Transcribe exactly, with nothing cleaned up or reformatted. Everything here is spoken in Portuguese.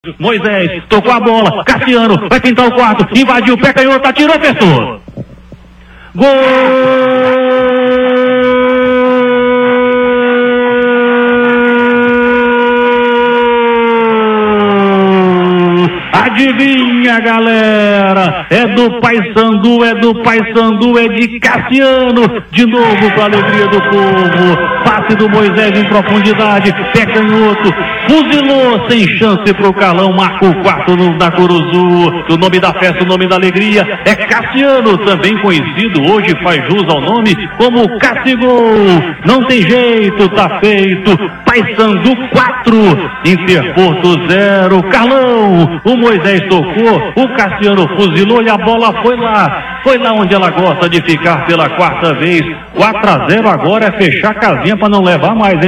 Moisés tocou a bola, Cassiano vai pintar o quarto, invadiu, pé canhoto, atirou, apertou. Gol! Adivinha, galera, é do Paysandu, é do Paysandu, é de Cassiano, de novo para a alegria do povo. Passe do Moisés em profundidade, pé canhoto, fuzilou sem chance pro Carlão, marca o quarto no, da Curuzu. O nome da festa, o nome da alegria é Cassiano, também conhecido, hoje faz jus ao nome como Cassigol. Não tem jeito, tá feito. Paysandu quatro, Interporto zero. Carlão, o Moisés tocou, o Cassiano fuzilou e a bola foi lá. Foi lá onde ela gosta de ficar pela quarta vez. quatro a zero agora é fechar a casinha para não levar mais, hein?